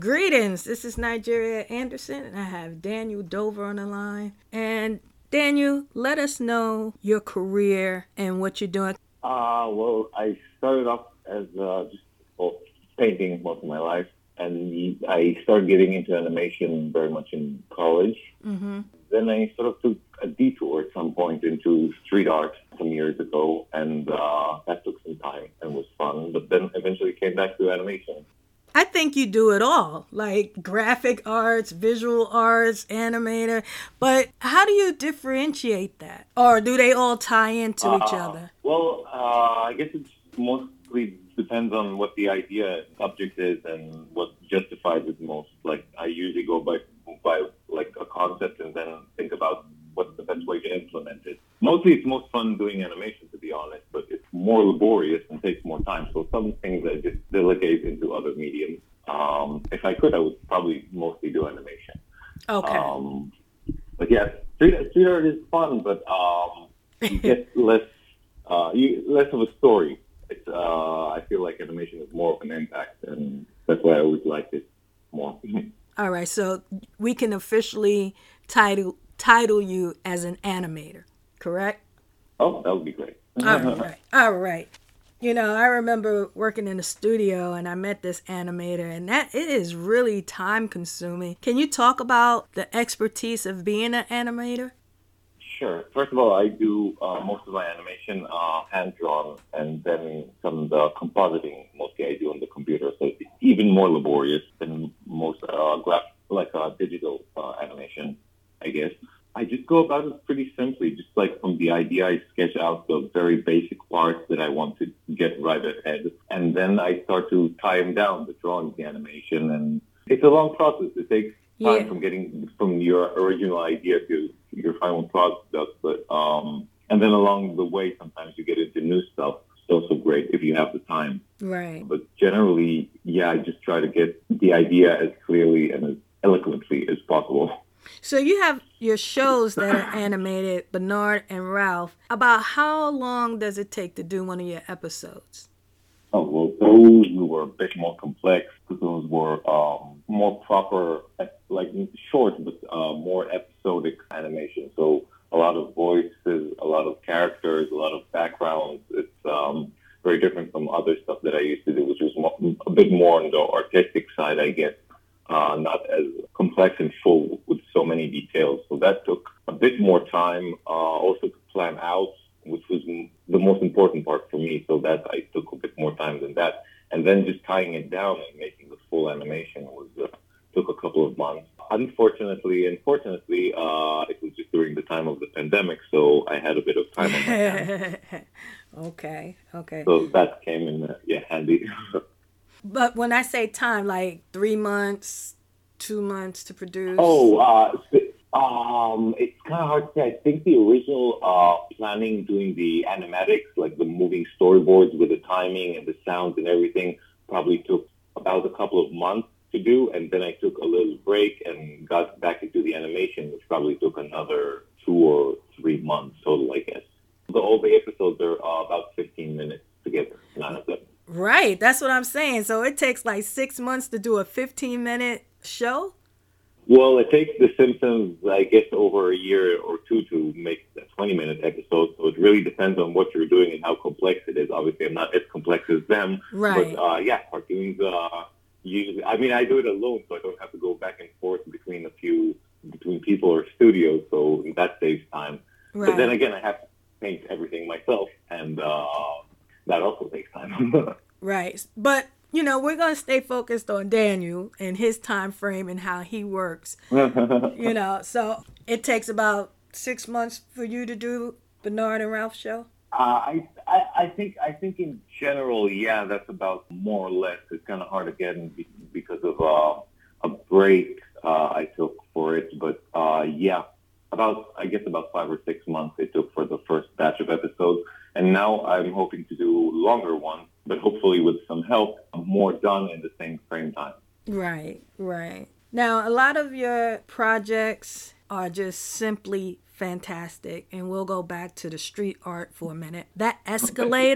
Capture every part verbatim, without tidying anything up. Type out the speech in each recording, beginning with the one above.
Greetings, this is Nigeria Anderson, and I have Daniel Dover on the line. And Daniel, let us know your career and what you're doing. Uh, well, I started off as uh, just well, painting most of my life, and I started getting into animation very much in college. Mm-hmm. Then I sort of took a detour at some point into street art some years ago, and uh, that took some time and was fun, but then eventually came back to animation. I think you do it all, like graphic arts, visual arts, animator. But how do you differentiate that? Or do they all tie into uh, each other? Well, uh, I guess it mostly depends on what the idea subject is and what justifies it most. Like, I usually go by, by like a concept and then think about what's the best way to implement it. Mostly it's most fun doing animation, to be honest, but it's more laborious and takes more time. So some things I just delegate into other mediums. Um, if I could, I would probably mostly do animation. Okay. Um, but yeah, street, street art is fun, but um, you get less, uh, you, less of a story. It's, uh, I feel like animation is more of an impact, and that's why I always liked it more. All right, so we can officially title title you as an animator, correct? Oh, that would be great. All right, all right. You know, I remember working in the studio and I met this animator, and that it is really time consuming. Can you talk about the expertise of being an animator? Sure. First of all, I do uh, most of my animation uh, hand-drawn, and then some of the compositing mostly I do on the computer, so it's even more laborious than most uh, graph, like uh, digital uh, animation, I guess. I just go about it pretty simply, just like from the idea, I sketch out the very basic parts that I want to get right ahead, and then I start to tie them down, the drawing, the animation, and it's a long process. It takes time Yeah. from getting from your original idea to your final product, but um, and then along the way, sometimes you get into new stuff. It's also great if you have the time. Right. But generally, yeah, I just try to get the idea as clearly and as eloquently as possible. So you have your shows that are animated, Bernard and Ralph. About how long does it take to do one of your episodes? Oh, well, those were a bit more complex because those were um, more proper, like short, but uh, more episodic animation. So a lot of voices, a lot of characters, a lot of backgrounds. It's um, very different from other stuff that I used to do, which was more, a bit more on the artistic side, I guess. Uh, not as complex and full with so many details. So that took a bit more time, uh, also to plan out, which was m- the most important part for me. So that I took a bit more time than that. And then just tying it down and making the full animation was uh, took a couple of months. Unfortunately, unfortunately, uh, it was just during the time of the pandemic, so I had a bit of time on my hands. Okay, okay. So that came in uh, yeah, handy. But when I say time, like three months, two months to produce. Oh, uh, um, it's kind of hard to say. I think the original uh, planning, doing the animatics, like the moving storyboards with the timing and the sounds and everything, probably took about a couple of months to do. And then I took a little break and got back into the animation, which probably took another two or three months total, I guess. The, all the episodes are uh, about fifteen minutes together, none of them. Right, that's what I'm saying. So it takes like six months to do a fifteen minute show? Well, it takes The Simpsons, I guess, over a year or two to make a twenty minute episode. So it really depends on what you're doing and how complex it is. Obviously, I'm not as complex as them. Right. But uh, yeah, cartoons, uh, usually, I mean, I do it alone, so I don't have to go back and forth between a few, between people or studios. So that saves time. Right. But then again, I have to paint everything myself, and uh, that also takes time. Right. But, you know, we're going to stay focused on Daniel and his time frame and how he works. You know, so it takes about six months for you to do Bernard and Ralph show? Uh, I, I I think I think in general, yeah, that's about more or less. It's kind of hard again because of uh, a break uh, I took for it. But uh, yeah, about I guess about five or six months it took for the first batch of episodes. And now I'm hoping to do longer ones, but hopefully with some help, more done in the same frame time. Right, right. Now, a lot of your projects are just simply fantastic, and we'll go back to the street art for a minute. That escalator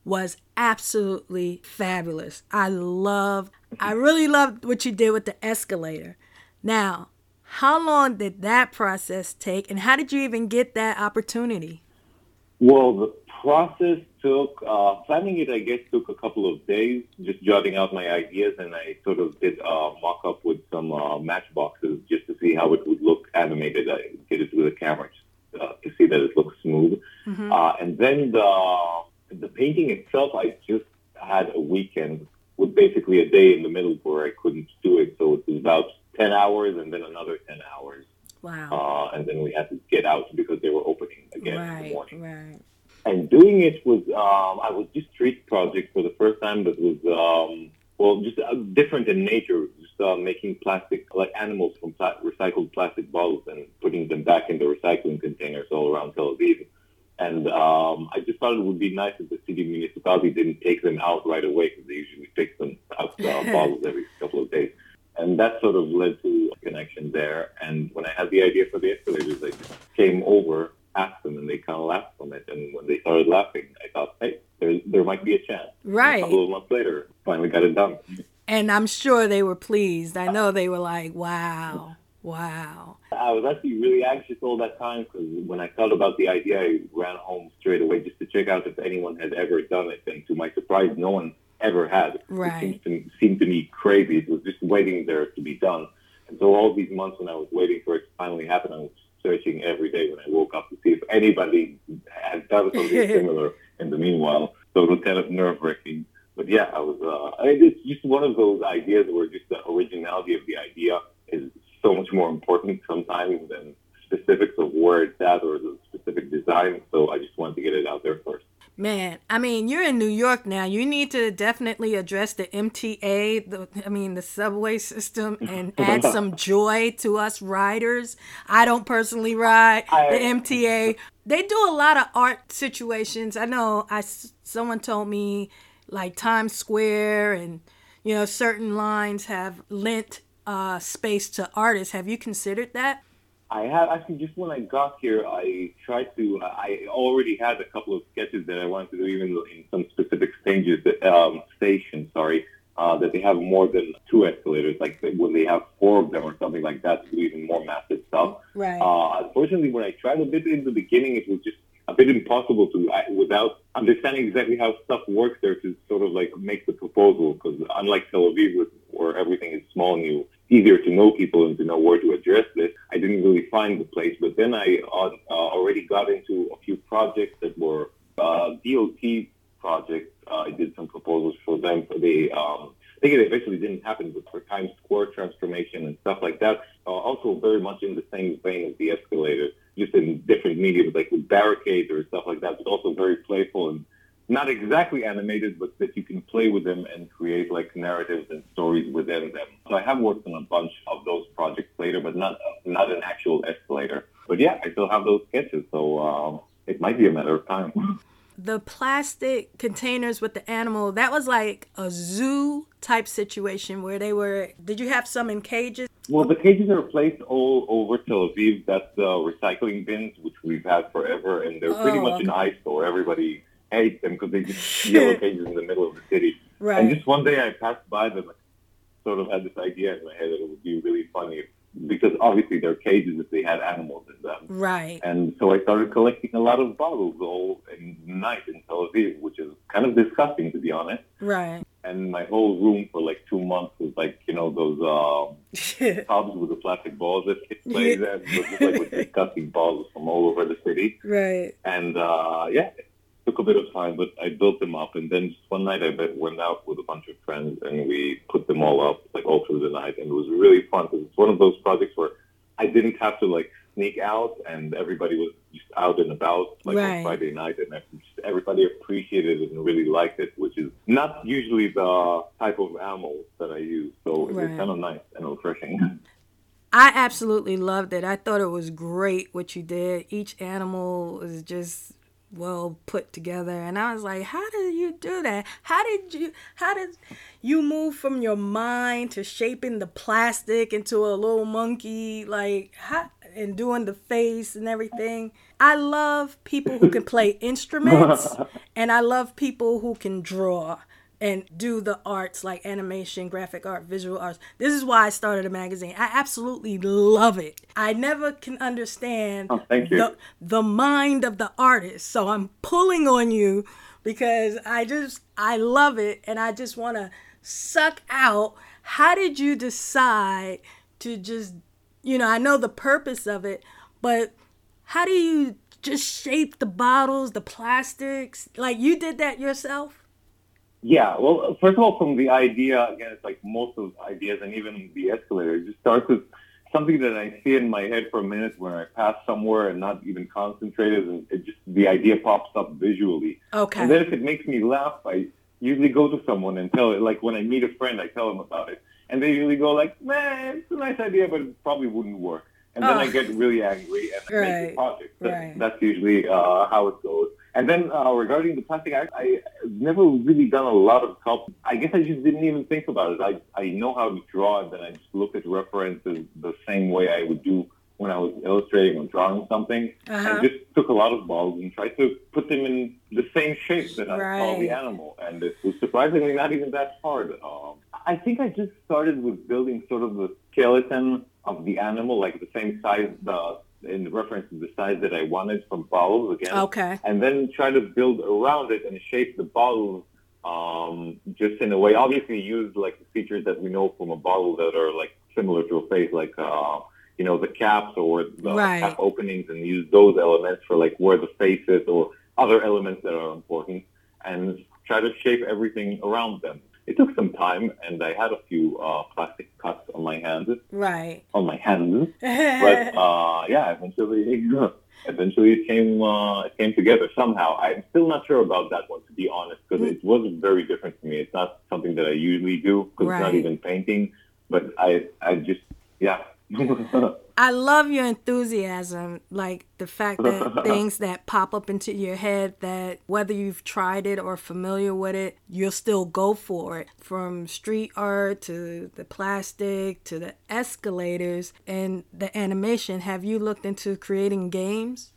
was absolutely fabulous. I love, I really loved what you did with the escalator. Now, how long did that process take, and how did you even get that opportunity? Well, the process took, uh, planning it, I guess, took a couple of days, just jotting out my ideas, and I sort of did a mock-up with some uh, matchboxes just to see how it would look animated. I did it with a camera just, uh, to see that it looks smooth. Mm-hmm. Uh, and then the, the painting itself, I just had a weekend with basically a day in the middle where I couldn't do it, so it was about ten hours and then another ten hours. Wow. Uh, and then we had to get out because they were opening again right, in the morning. Right. And doing it was, um, I was just street project for the first time that was, um, well, just uh, different in nature, just uh, making plastic, like animals from pla- recycled plastic bottles and putting them back in the recycling containers all around Tel Aviv. And um, I just thought it would be nice if the city municipality didn't take them out right away because they usually take them out uh, bottles every couple of days. And that sort of led to a connection there. And when I had the idea for the escalators, I just came over, asked them, and they kind of laughed from it. And when they started laughing, I thought, hey, there, there might be a chance. Right. And a couple of months later, finally got it done. And I'm sure they were pleased. I know they were like, wow, wow. I was actually really anxious all that time because when I thought about the idea, I ran home straight away just to check out if anyone had ever done it. And to my surprise, no one ever had. Right. It seemed to, seemed to me crazy. It was just waiting there to be done. And so all these months when I was waiting for it to finally happen, I was searching every day when I woke up to see if anybody had done something similar in the meanwhile. So it was kind of nerve-wracking. But yeah, I was, uh, it's just one of those ideas where just the originality of the idea is so much more important sometimes than specifics of where it's at or the specific design. So I just wanted to get it out there first. Man, I mean, you're in New York now. You need to definitely address the M T A, the, I mean, the subway system, and add some joy to us riders. I don't personally ride I, the M T A. They do a lot of art situations. I know I, someone told me like Times Square and, you know, certain lines have lent uh, space to artists. Have you considered that? I had actually just when I got here, I tried to. I already had a couple of sketches that I wanted to do, even in some specific stages, um, stations. Sorry, uh, that they have more than two escalators, like when they have four of them or something like that, to do even more massive stuff. Right. Uh, unfortunately, when I tried a bit in the beginning, it was just a bit impossible to, I, without understanding exactly how stuff works there, to sort of like make the proposal. Because unlike Tel Aviv, where everything is small and you easier to know people and to know where to address this, I didn't really find the place. But then I uh, uh, already got into a few projects that were uh, D O T projects. Uh, I did some proposals for them. For the, um, I think it eventually didn't happen, but for Times Square transformation and stuff like that, uh, also very much in the same vein as the escalator, just in different mediums, like with barricades or stuff like that, but also very playful and not exactly animated, but that you can play with them and create like narratives and stories within them. So I have worked on a bunch of those projects later, but not not an actual escalator. But yeah, I still have those sketches, so um, it might be a matter of time. The plastic containers with the animal, that was like a zoo type situation where they were, did you have some in cages? Well, the cages are placed all over Tel Aviv. That's the recycling bins, which we've had forever, and they're pretty oh, much okay. an eyesore. Everybody hate them because they just yellow cages in the middle of the city. Right. And just one day I passed by them, I sort of had this idea in my head that it would be really funny if, because obviously they're cages if they had animals in them. Right. And so I started collecting a lot of bottles all in night in Tel Aviv, which is kind of disgusting to be honest. Right. And my whole room for like two months was like, you know, those um, tubs with the plastic balls that kids play in, but just like with disgusting balls from all over the city. Right. And uh, yeah. Took a bit of time, but I built them up, and then just one night I went out with a bunch of friends, and we put them all up, like all through the night, and it was really fun because it's one of those projects where I didn't have to like sneak out, and everybody was just out and about, like right. on Friday night, and everybody appreciated it and really liked it, which is not usually the type of animals that I use, so it right. was kind of nice and refreshing. I absolutely loved it. I thought it was great what you did. Each animal was just well put together, and I was like, how did you do that? How did you how did you move from your mind to shaping the plastic into a little monkey? Like, how and doing the face and everything. I love people who can play instruments, and I love people who can draw and do the arts like animation, graphic art, visual arts. This is why I started a magazine. I absolutely love it. I never can understand oh, thank you. the the mind of the artist. So I'm pulling on you because I just I love it, and I just want to suck out. How did you decide to just, you know, I know the purpose of it, but how do you just shape the bottles, the plastics? Like, you did that yourself? Yeah, well, first of all, from the idea, again, it's like most of ideas, and even the escalator, it just starts with something that I see in my head for a minute when I pass somewhere and not even concentrated, and it just, the idea pops up visually. Okay. And then if it makes me laugh, I usually go to someone and tell it, like when I meet a friend, I tell them about it. And they usually go like, man, it's a nice idea, but it probably wouldn't work. And then oh. I get really angry and I right. make the project. That, right. That's usually uh, how it goes. And then uh, regarding the plastic, I, I never really done a lot of sculpting. I guess I just didn't even think about it. I, I know how to draw, and then I just look at references the same way I would do when I was illustrating or drawing something. Uh-huh. And just took a lot of balls and tried to put them in the same shape that I right. saw the animal. And it was surprisingly not even that hard. Um, I think I just started with building sort of the skeleton of the animal, like the same size, the in reference to the size that I wanted from bottles again. Okay. And then try to build around it and shape the bottles um, just in a way. Obviously use like the features that we know from a bottle that are like similar to a face, like, uh, you know, the caps or the right. cap openings, and use those elements for like where the face is or other elements that are important, and try to shape everything around them. It took some time, and I had a few uh, plastic cuts on my hands. Right. On my hands, but uh, yeah, eventually, eventually it came. Uh, it came together somehow. I'm still not sure about that one, to be honest, because mm. it was very different to me. It's not something that I usually do, because right. it's not even painting. But I, I just, yeah. I love your enthusiasm, like the fact that things that pop up into your head, that whether you've tried it or familiar with it, you'll still go for it. From street art to the plastic to the escalators and the animation, have you looked into creating games?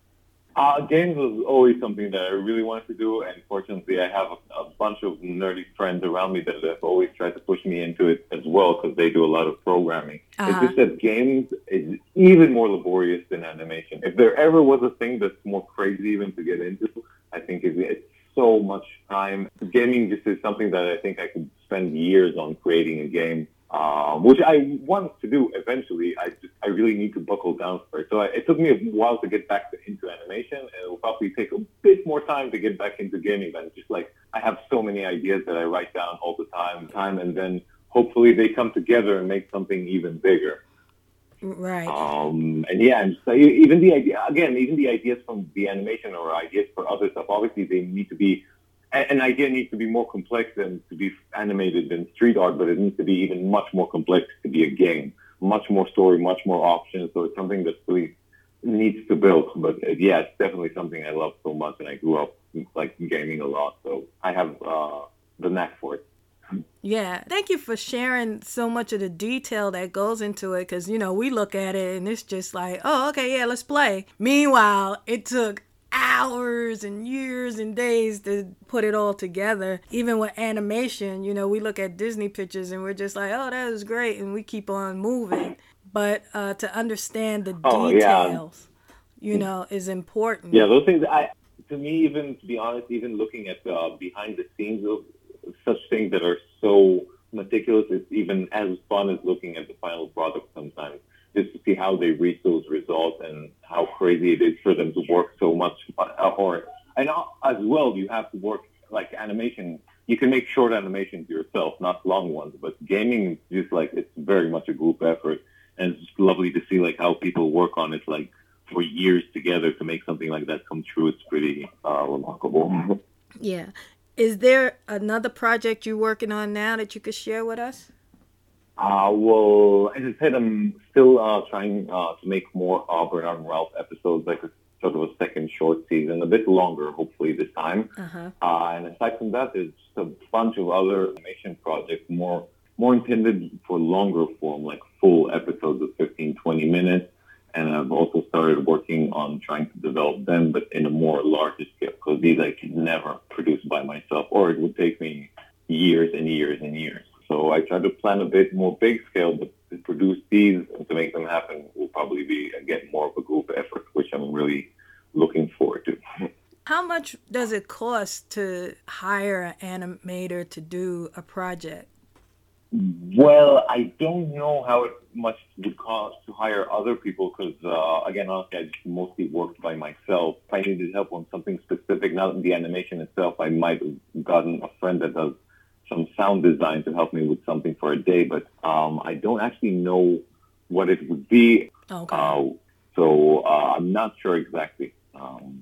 Uh, games was always something that I really wanted to do, and fortunately I have a, a bunch of nerdy friends around me that have always tried to push me into it as well, because they do a lot of programming. Uh-huh. It's just that games is even more laborious than animation. If there ever was a thing that's more crazy even to get into, I think it's, it's so much time. Gaming just is something that I think I could spend years on creating a game. Um, which I want to do eventually. I just, I really need to buckle down for it. So I, it took me a while to get back to, into animation, and it will probably take a bit more time to get back into gaming. But just like I have so many ideas that I write down all the time, time, and then hopefully they come together and make something even bigger. Right. Um, and yeah, and so even the idea again, even the ideas from the animation or ideas for other stuff. Obviously, they need to be. An idea needs to be more complex than to be animated than street art, but it needs to be even much more complex to be a game. Much more story, much more options. So it's something that really needs to build. But uh, yeah, it's definitely something I love so much, and I grew up like gaming a lot, so I have uh, the knack for it. Yeah, thank you for sharing so much of the detail that goes into it, because, you know, we look at it and it's just like, oh, okay, yeah, let's play. Meanwhile, it took hours and years and days to put it all together. Even with animation, you know, we look at Disney pictures and we're just like, oh, that was great, and we keep on moving. But uh, to understand the oh, details, yeah. you know, is important. Yeah, those things, I, to me, even, to be honest, even looking at uh, behind the scenes of such things that are so meticulous, it's even as fun as looking at the final product sometimes. Just to see how they reach those results and how crazy it is for them to work so much. Or and as well, you have to work like animation. You can make short animations yourself, not long ones. But gaming is just like, it's very much a group effort, and it's just lovely to see like how people work on it like for years together to make something like that come true. It's pretty uh, remarkable. Yeah. Is there another project you're working on now that you could share with us? Uh, well, as I said, I'm still uh, trying uh, to make more uh, Bernard and Ralph episodes, like a sort of a second short season, a bit longer, hopefully this time. Uh-huh. Uh, and aside from that, there's just a bunch of other animation projects, more more intended for longer form, like full episodes of fifteen, twenty minutes. And working on trying to develop them, but in a more larger scale, because these I could never produce by myself, or it would take me years and years and years. So I try to plan a bit more big scale, but to produce these and to make them happen will probably be, again, more of a group effort, which I'm really looking forward to. How much does it cost to hire an animator to do a project? Well, I don't know how it much would cost to hire other people because, uh, again, honestly, I just mostly worked by myself. If I needed help on something specific, not in the animation itself, I might have gotten a friend that does some sound design to help me with something for a day, but um, I don't actually know what it would be. Okay. Uh, so uh, I'm not sure exactly. Um,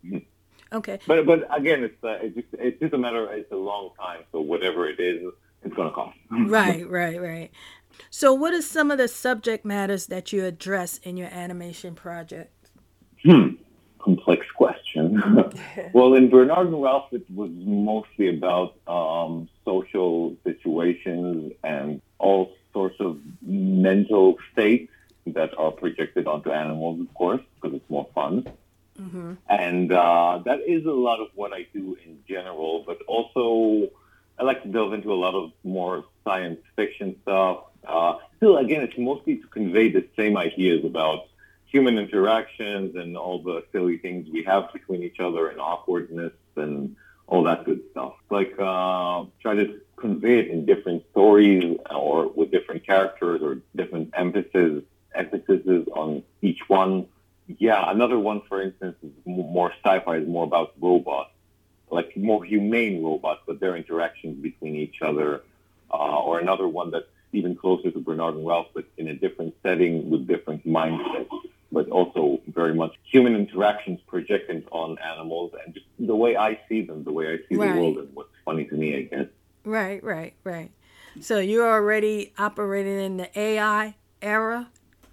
okay. But but again, it's uh, it's just it's just a matter. It's a long time, so whatever it is, it's going to cost. Right, right, right. So what are some of the subject matters that you address in your animation project? Hmm. Complex question. Well, in Bernard and Ralph, it was mostly about um, social situations and all sorts of mental states that are projected onto animals, of course, because it's more fun. Mm-hmm. And uh, that is a lot of what I do in general, but also I like to delve into a lot of more science fiction stuff. Uh, still, again, it's mostly to convey the same ideas about human interactions and all the silly things we have between each other and awkwardness and all that good stuff. Like, uh, try to convey it in different stories or with different characters or different emphasis, emphases on each one. Yeah, another one, for instance, is more sci-fi, is more about robots, like more humane robots, but their interactions between each other. Uh, or another one that's even closer to Bernard and Ralph, but in a different setting with different mindsets, but also very much human interactions projected on animals and just the way I see them, the way I see right. the world and what's funny to me, I guess. Right, right, right. So you're already operating in the A I era?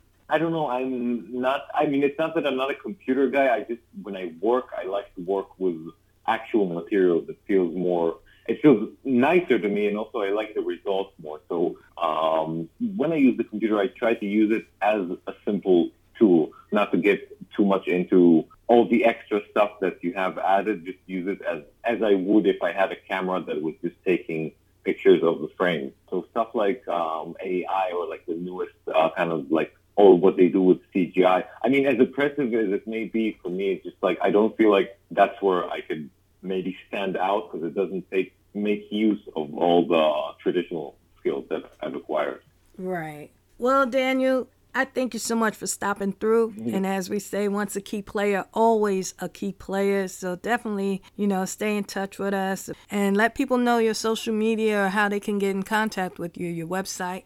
I don't know. I'm not, I mean, it's not that I'm not a computer guy. I just, when I work, I like to work with actual material that feels more, it feels nicer to me, and also I like the results more. So um, when I use the computer, I try to use it as a simple tool, not to get too much into all the extra stuff that you have added. Just use it as, as I would if I had a camera that was just taking pictures of the frame. So stuff like um, A I or like the newest uh, kind of like, or what they do with C G I. I mean, as impressive as it may be for me, it's just like, I don't feel like that's where I could maybe stand out because it doesn't take make use of all the traditional skills that I've acquired. Right. Well, Daniel, I thank you so much for stopping through. Mm-hmm. And as we say, once a key player, always a key player. So definitely, you know, stay in touch with us and let people know your social media or how they can get in contact with you, your website.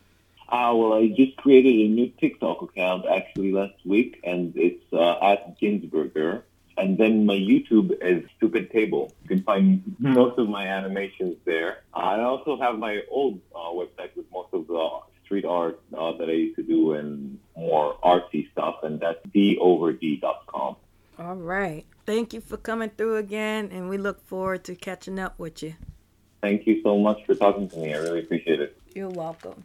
Uh, well, I just created a new TikTok account actually last week, and it's uh, at Ginsberger. And then my YouTube is Stupid Table. You can find most of my animations there. I also have my old uh, website with most of the street art uh, that I used to do and more artsy stuff, and that's d over d dot com. All right. Thank you for coming through again, and we look forward to catching up with you. Thank you so much for talking to me. I really appreciate it. You're welcome.